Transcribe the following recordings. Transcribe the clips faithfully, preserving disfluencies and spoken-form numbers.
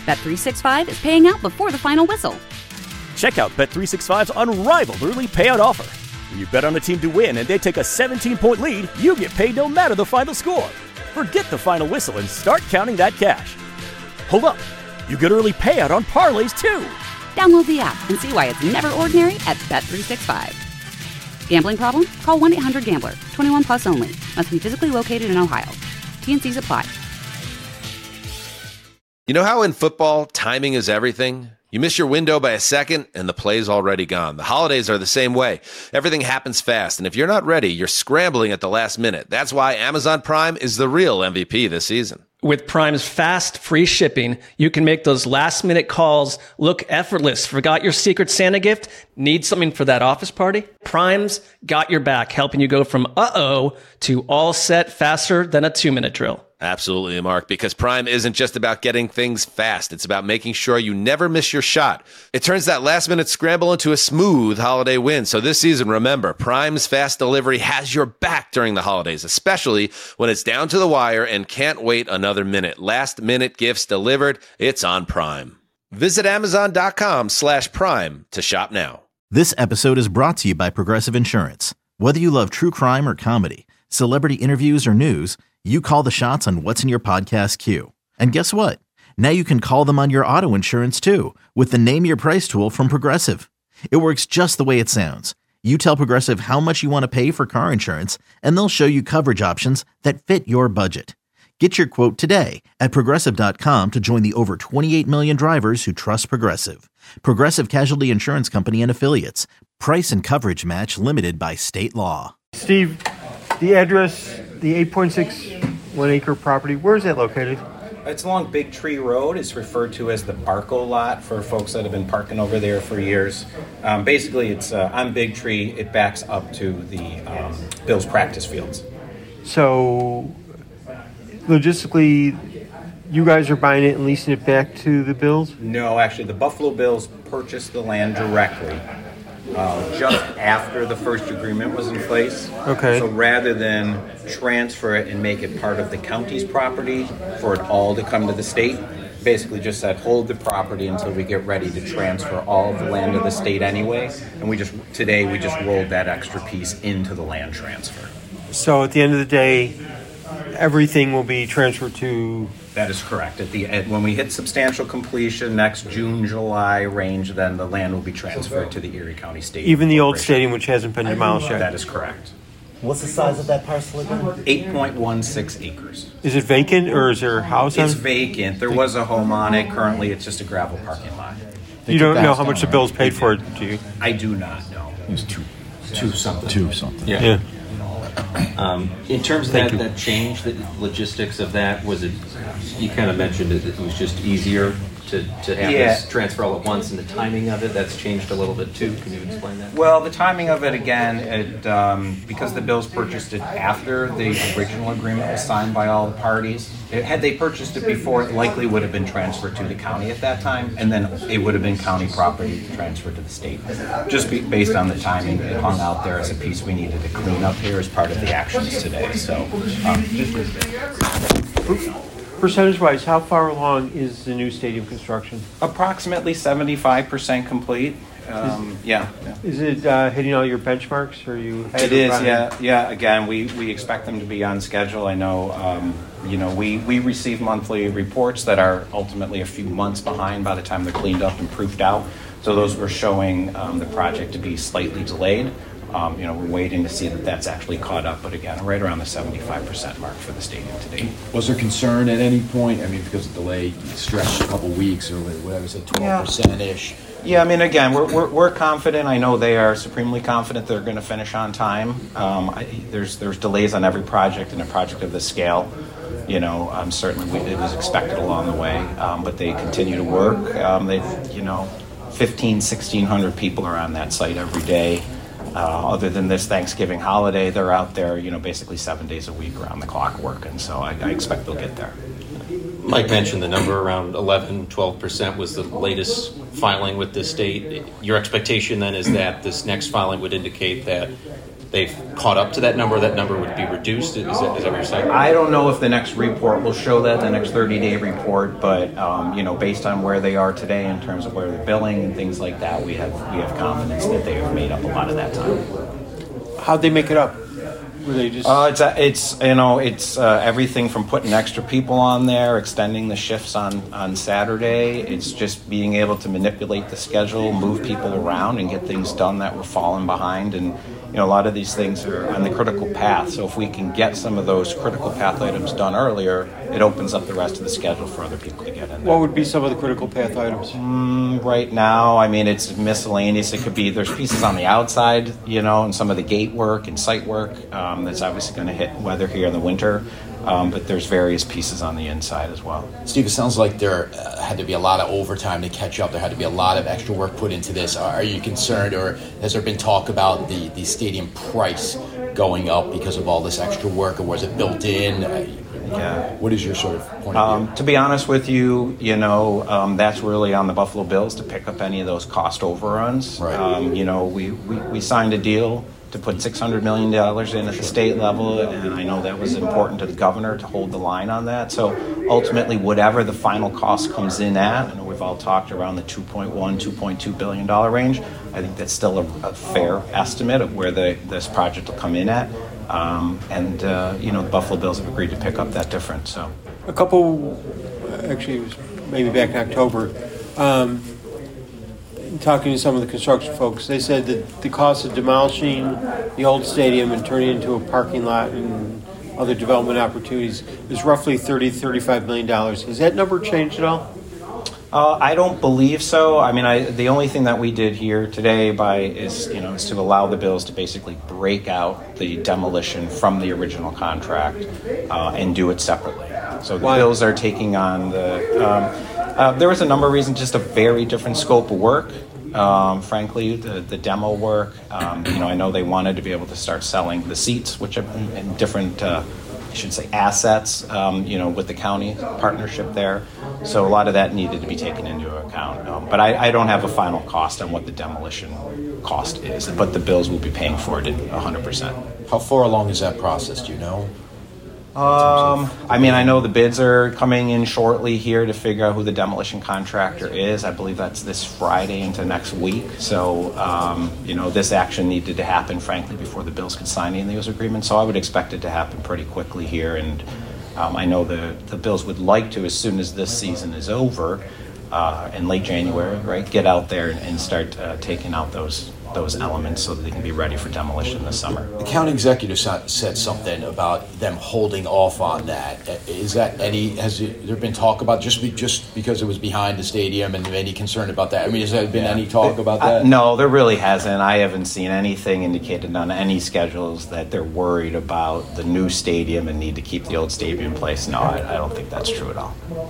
Bet three sixty-five is paying out before the final whistle. Check out Bet three sixty-five's unrivaled early payout offer. When you bet on a team to win and they take a seventeen-point lead, you get paid no matter the final score. Forget the final whistle and start counting that cash. Hold up. You get early payout on parlays, too. Download the app and see why it's never ordinary at Bet three sixty-five. Gambling problem? Call one eight hundred gambler. twenty-one plus only. Must be physically located in Ohio. T N Cs apply. You know how in football, timing is everything? You miss your window by a second, and the play's already gone. The holidays are the same way. Everything happens fast, and if you're not ready, you're scrambling at the last minute. That's why Amazon Prime is the real M V P this season. With Prime's fast, free shipping, you can make those last-minute calls look effortless. Forgot your Secret Santa gift? Need something for that office party? Prime's got your back, helping you go from uh-oh to all set faster than a two-minute drill. Absolutely, Mark, because Prime isn't just about getting things fast. It's about making sure you never miss your shot. It turns that last-minute scramble into a smooth holiday win. So this season, remember, Prime's fast delivery has your back during the holidays, especially when it's down to the wire and can't wait another minute. Last-minute gifts delivered, it's on Prime. Visit Amazon.com slash Prime to shop now. This episode is brought to you by Progressive Insurance. Whether you love true crime or comedy, celebrity interviews or news, you call the shots on what's in your podcast queue. And guess what? Now you can call them on your auto insurance too with the Name Your Price tool from Progressive. It works just the way it sounds. You tell Progressive how much you want to pay for car insurance, and they'll show you coverage options that fit your budget. Get your quote today at Progressive dot com to join the over twenty-eight million drivers who trust Progressive. Progressive Casualty Insurance Company and Affiliates. Price and coverage match limited by state law. Steve, the address, the eight point six one acre property, where is that located? It's along Big Tree Road. It's referred to as the Barco lot for folks that have been parking over there for years. Um, basically, it's uh, on Big Tree. It backs up to the um, Bills practice fields. So, logistically, you guys are buying it and leasing it back to the Bills? No, actually, the Buffalo Bills purchased the land directly uh, just after the first agreement was in place. Okay. So rather than transfer it and make it part of the county's property for it all to come to the state, basically just said hold the property until we get ready to transfer all of the land to the state anyway. And we just today we just rolled that extra piece into the land transfer. So at the end of the day, everything will be transferred to... That is correct. At the at, when we hit substantial completion next June, July range, then the land will be transferred to the Erie County Stadium. Even the old stadium, which hasn't been demolished yet? That is correct. What's the size of that parcel again? eight point one six acres. Is it vacant or is there a house on it? It's vacant. There was a home on it. Currently, it's just a gravel parking lot. You don't know how much the Bills paid for it, do you? I do not know. It was two. Two something. Two something. Yeah. Yeah. Um, in terms of Thank that, you. that change, the logistics of that, was it, you kind of mentioned it, it was just easier to, to have Yeah. this transfer all at once, and the timing of it, that's changed a little bit too. Can you explain that? Well, the timing of it, again, it, um, because the Bills purchased it after the original agreement was signed by all the parties, it, had they purchased it before, it likely would have been transferred to the county at that time, and then it would have been county property transferred to the state. Just be, based on the timing, it hung out there as a piece we needed to clean up here as part of the actions today. So, um, Percentage-wise, how far along is the new stadium construction? approximately seventy-five percent complete. Um, yeah. yeah. Is it uh, hitting all your benchmarks? Or are you ahead It or is, behind? yeah, yeah. Again, we, we expect them to be on schedule. I know, um, you know, we, we receive monthly reports that are ultimately a few months behind by the time they're cleaned up and proofed out. So those were showing um, the project to be slightly delayed. Um, you know, we're waiting to see that that's actually caught up. But again, right around the seventy-five percent mark for the stadium today. Was there concern at any point? I mean, because the delay stretched a couple weeks or whatever, say twelve percent-ish. Yeah, I mean, again, we're, we're we're confident. I know they are supremely confident they're going to finish on time. Um, I, there's there's delays on every project, and a project of this scale, you know, um, certainly we, it was expected along the way. Um, but they continue to work. Um, they've, you know, fifteen, sixteen hundred people are on that site every day. Uh, other than this Thanksgiving holiday, they're out there, you know, basically seven days a week around the clock working. So I, I expect they'll get there. Mike mentioned the number around eleven, twelve percent was the latest filing with the state. Your expectation then is that this next filing would indicate that they've caught up to that number, that number would be reduced? Is that, is that what you're saying? I don't know if the next report will show that, the next thirty-day report, but um, you know, based on where they are today in terms of where they're billing and things like that, we have we have confidence that they have made up a lot of that time. How'd they make it up? Were they just? Uh, it's it's you know it's uh, everything from putting extra people on there, extending the shifts on, on Saturday. It's just being able to manipulate the schedule, move people around, and get things done that were falling behind. And you know, a lot of these things are on the critical path. So if we can get some of those critical path items done earlier, it opens up the rest of the schedule for other people to get in there. What would be some of the critical path items? Mm, right now, I mean, it's miscellaneous. It could be there's pieces on the outside, you know, and some of the gate work and site work. Um, that's obviously going to hit weather here in the winter, um, but there's various pieces on the inside as well. Steve, it sounds like there uh, had to be a lot of overtime to catch up. There had to be a lot of extra work put into this. Are you concerned, or has there been talk about the, the stadium price going up because of all this extra work, or was it built in? Yeah. What is your sort of point of view? Um, to be honest with you, you know, um, that's really on the Buffalo Bills to pick up any of those cost overruns. Right. Um, you know, we, we, we signed a deal to put six hundred million dollars in at the state level, and I know that was important to the governor to hold the line on that. So ultimately, whatever the final cost comes in at, I know we've all talked around the two point one, two point two billion dollars range. I think that's still a, a fair estimate of where the, this project will come in at. Um, and, uh, you know, the Buffalo Bills have agreed to pick up that difference. So, a couple, actually, it was maybe back in October, um, talking to some of the construction folks, they said that the cost of demolishing the old stadium and turning it into a parking lot and other development opportunities is roughly thirty, thirty-five million dollars. Has that number changed at all? Uh, I don't believe so. I mean, I, the only thing that we did here today by is, you know, is to allow the Bills to basically break out the demolition from the original contract uh, and do it separately. So the Why? Bills are taking on the. Um, uh, there was a number of reasons, just a very different scope of work. Um, frankly, the, the demo work. Um, you know, I know they wanted to be able to start selling the seats, which are in, in different. Uh, I should say assets, um, you know, with the county partnership there. So a lot of that needed to be taken into account. Um, but I, I don't have a final cost on what the demolition cost is, but the Bills will be paying for it in one hundred percent. How far along is that process, do you know? Um, I mean, I know the bids are coming in shortly here to figure out who the demolition contractor is. I believe that's this Friday into next week. So, um, you know, this action needed to happen, frankly, before the Bills could sign any of those agreements. So I would expect it to happen pretty quickly here. And um, I know the, the Bills would like to, as soon as this season is over, uh, in late January, right, get out there and, and start uh, taking out those those elements so that they can be ready for demolition this summer. The county executive said something about them holding off on that. Is that any, has there been talk about, just be, just because it was behind the stadium, and any concern about that? I mean, has there been yeah. any talk about that? Uh, no, there really hasn't. I haven't seen anything indicated on any schedules that they're worried about the new stadium and need to keep the old stadium in place. No, I, I don't think that's true at all.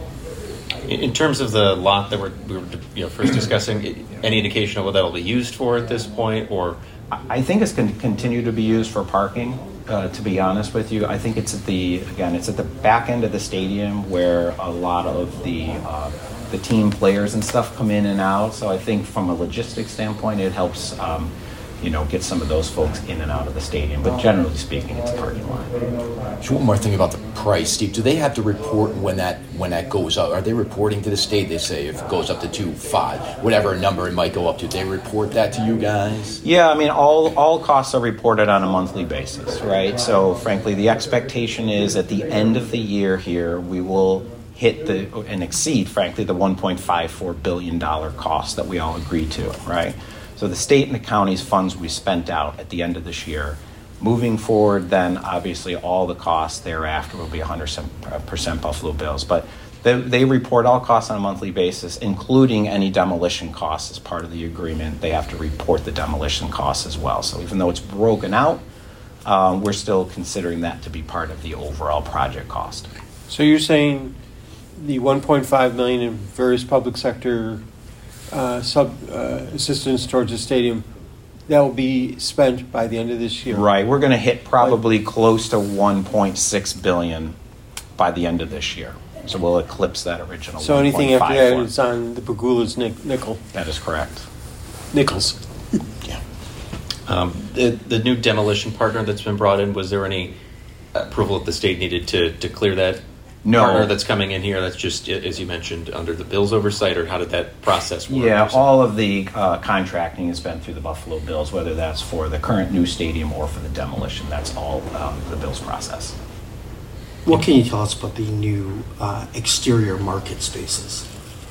In terms of the lot that we're, we were you know, first discussing, any indication of what that'll be used for at this point, or? I think it's going to continue to be used for parking, uh, to be honest with you. I think it's at the, again, it's at the back end of the stadium where a lot of the uh, the team players and stuff come in and out. So I think from a logistics standpoint, it helps, um, you know, get some of those folks in and out of the stadium. But generally speaking, it's a parking lot. Just one more thing about the price, Steve. Do they have to report when that when that goes up? Are they reporting to the state? They say if it goes up to two, five, whatever number it might go up to. They report that to you guys? Yeah, I mean, all all costs are reported on a monthly basis, right? So, frankly, the expectation is at the end of the year here, we will hit the and exceed, frankly, the one point five four billion dollars cost that we all agreed to, right? So the state and the county's funds we spent out at the end of this year. Moving forward, then obviously all the costs thereafter will be one hundred percent Buffalo Bills. But they, they report all costs on a monthly basis, including any demolition costs as part of the agreement. They have to report the demolition costs as well. So even though it's broken out, um, we're still considering that to be part of the overall project cost. So you're saying the one point five million dollars in various public sector Uh, sub uh, assistance towards the stadium, that will be spent by the end of this year. Right, we're going to hit probably like, close to one point six billion dollars by the end of this year. So we'll eclipse that original. So anything after that is on the Pegula's nic- nickel. That is correct. Nickels. Yeah. Um, the, the new demolition partner that's been brought in, was there any approval that the state needed to, to clear that No. partner that's coming in here? That's just, as you mentioned, under the Bills' oversight, or how did that process work? Yeah, all of the uh, contracting has been through the Buffalo Bills, whether that's for the current new stadium or for the demolition. That's all um, the Bills process. What can you tell us about the new uh, exterior market spaces?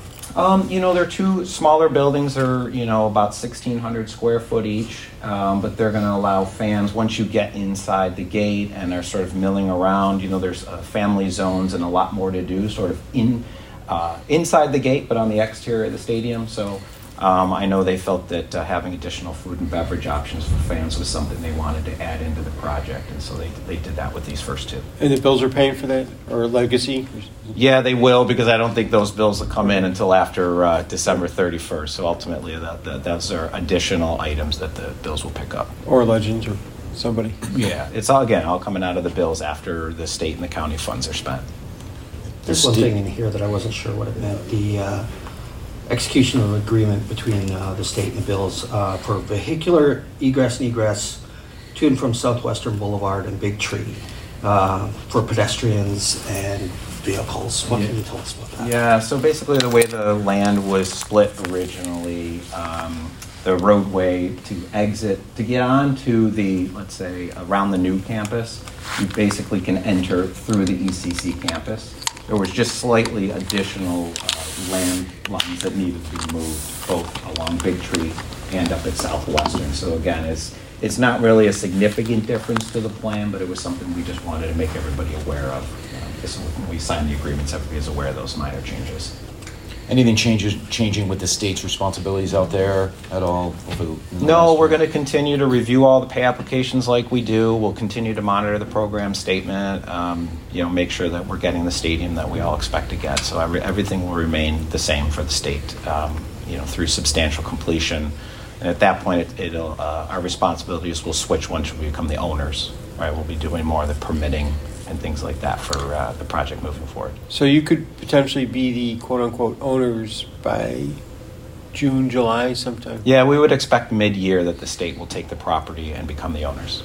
Um, you know, they're two smaller buildings. They're, you know, about sixteen hundred square foot each, um, but they're going to allow fans, once you get inside the gate and are sort of milling around, you know, there's uh, family zones and a lot more to do sort of in uh, inside the gate, but on the exterior of the stadium. So um, I know they felt that uh, having additional food and beverage options for fans was something they wanted to add into the project, and so they, they did that with these first two. And the Bills are paying for that, or Legacy? Yeah, they will, because I don't think those bills will come in until after uh, December thirty-first. So ultimately, that, that those are additional items that the bills will pick up. Or Legends, or somebody. Yeah, it's all, again, all coming out of the bills after the state and the county funds are spent. There's one thing in here that I wasn't sure what it meant. The uh, execution of an agreement between uh, the state and the Bills uh, for vehicular egress and egress to and from Southwestern Boulevard and Big Tree uh, for pedestrians and vehicles. What can you tell us about that? Yeah, so basically the way the land was split originally, um, the roadway to exit, to get onto the, let's say, around the new campus, you basically can enter through the E C C campus. There was just slightly additional uh, land lines that needed to be moved, both along Big Tree and up at Southwestern. So again, it's it's not really a significant difference to the plan, but it was something we just wanted to make everybody aware of. Uh, this, when we signed the agreements, everybody is aware of those minor changes. Anything changes changing with the state's responsibilities out there at all? Over the No, we're going to continue to review all the pay applications like we do. We'll continue to monitor the program statement, um, you know, make sure that we're getting the stadium that we all expect to get. So every, everything will remain the same for the state, um, you know, through substantial completion. And at that point, it, it'll, uh, our responsibilities will switch once we become the owners, right? We'll be doing more of the permitting and things like that for uh, the project moving forward. So you could potentially be the quote-unquote owners by June, July sometime? Yeah, we would expect mid-year that the state will take the property and become the owners.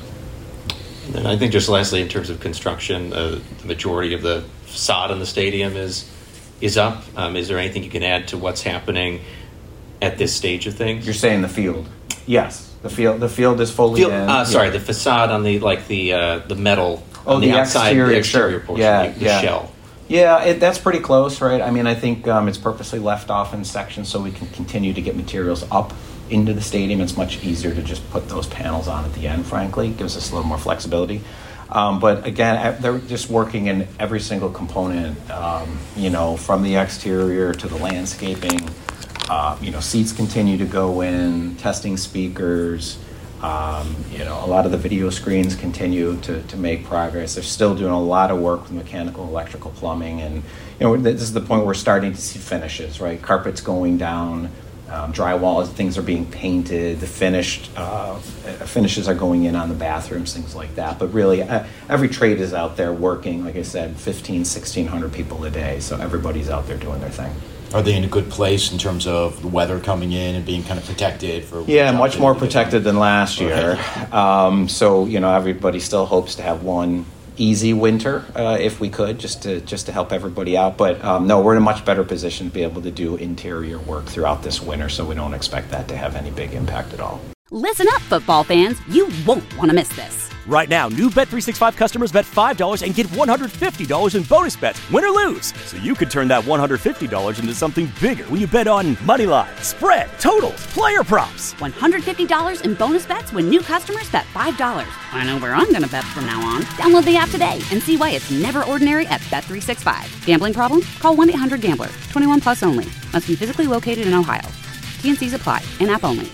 And then I think just lastly, in terms of construction, uh, the majority of the facade in the stadium is is up. Um, is there anything you can add to what's happening at this stage of things? You're saying the field? Yes, the field. The field is fully Field, in. uh, sorry, yeah. the facade on the like the uh, the metal. Oh, on the, the outside, exterior, the exterior sure. portion, Yeah, the, the yeah. shell. Yeah, it, that's pretty close, right? I mean, I think um, it's purposely left off in sections so we can continue to get materials up into the stadium. It's much easier to just put those panels on at the end, frankly. It gives us a little more flexibility. Um, but again, they're just working in every single component, um, you know, from the exterior to the landscaping. Uh, you know, seats continue to go in, testing speakers. Um, you know, a lot of the video screens continue to, to make progress. They're still doing a lot of work with mechanical, electrical, plumbing, and you know, this is the point where we're starting to see finishes, right? Carpets going down, um, drywall, things are being painted, the finished uh, finishes are going in on the bathrooms, things like that. But really, uh, every trade is out there working, like I said, fifteen, sixteen hundred people a day, so everybody's out there doing their thing. Are they in a good place in terms of the weather coming in and being kind of protected? For yeah, much more protected than last year. Um, so you know, everybody still hopes to have one easy winter uh, if we could, just to just to help everybody out. But um, no, we're in a much better position to be able to do interior work throughout this winter, so we don't expect that to have any big impact at all. Listen up, football fans. You won't want to miss this. Right now, new Bet three sixty-five customers bet five dollars and get one hundred fifty dollars in bonus bets, win or lose. So you could turn that one hundred fifty dollars into something bigger when you bet on money line, spread, totals, player props. one hundred fifty dollars in bonus bets when new customers bet five dollars. I know where I'm going to bet from now on. Download the app today and see why it's never ordinary at Bet three sixty-five. Gambling problem? Call one eight hundred gambler. twenty-one plus only. Must be physically located in Ohio. T N Cs apply. In-app only.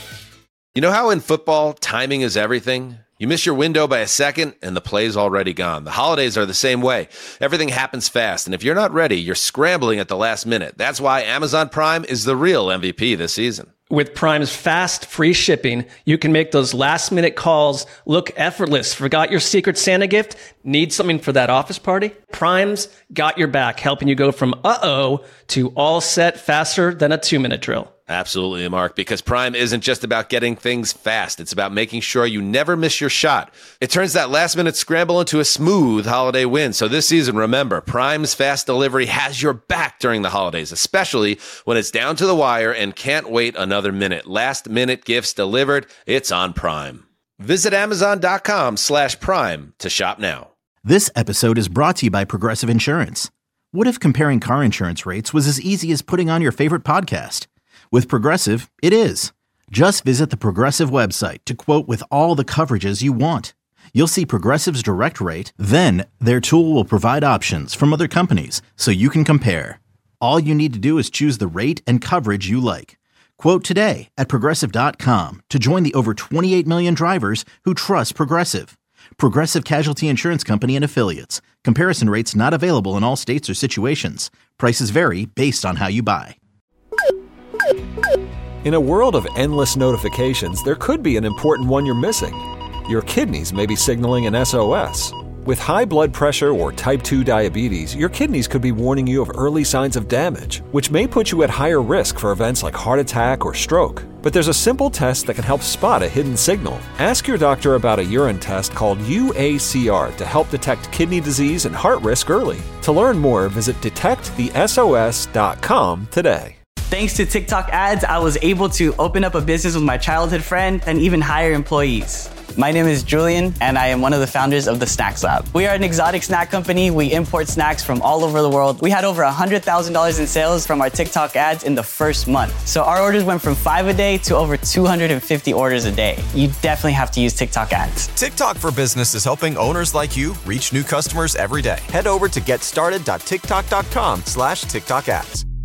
You know how in football, timing is everything? You miss your window by a second, and the play's already gone. The holidays are the same way. Everything happens fast, and if you're not ready, you're scrambling at the last minute. That's why Amazon Prime is the real M V P this season. With Prime's fast, free shipping, you can make those last-minute calls look effortless. Forgot your Secret Santa gift? Need something for that office party? Prime's got your back, helping you go from uh-oh to all set faster than a two-minute drill. Absolutely, Mark, because Prime isn't just about getting things fast. It's about making sure you never miss your shot. It turns that last-minute scramble into a smooth holiday win. So this season, remember, Prime's fast delivery has your back during the holidays, especially when it's down to the wire and can't wait another minute. Last-minute gifts delivered. It's on Prime. Visit Amazon.com slash Prime to shop now. This episode is brought to you by Progressive Insurance. What if comparing car insurance rates was as easy as putting on your favorite podcast? With Progressive, it is. Just visit the Progressive website to quote with all the coverages you want. You'll see Progressive's direct rate, then their tool will provide options from other companies so you can compare. All you need to do is choose the rate and coverage you like. Quote today at Progressive dot com to join the over twenty-eight million drivers who trust Progressive. Progressive Casualty Insurance Company and Affiliates. Comparison rates not available in all states or situations. Prices vary based on how you buy. In a world of endless notifications, there could be an important one you're missing. Your kidneys may be signaling an S O S. With high blood pressure or type two diabetes, your kidneys could be warning you of early signs of damage, which may put you at higher risk for events like heart attack or stroke. But there's a simple test that can help spot a hidden signal. Ask your doctor about a urine test called U A C R to help detect kidney disease and heart risk early. To learn more, visit detect the S O S dot com today. Thanks to TikTok ads, I was able to open up a business with my childhood friend and even hire employees. My name is Julian, and I am one of the founders of the Snacks Lab. We are an exotic snack company. We import snacks from all over the world. We had over one hundred thousand dollars in sales from our TikTok ads in the first month. So our orders went from five a day to over two hundred fifty orders a day. You definitely have to use TikTok ads. TikTok for Business is helping owners like you reach new customers every day. Head over to getstarted dot tiktok dot com slash TikTok ads.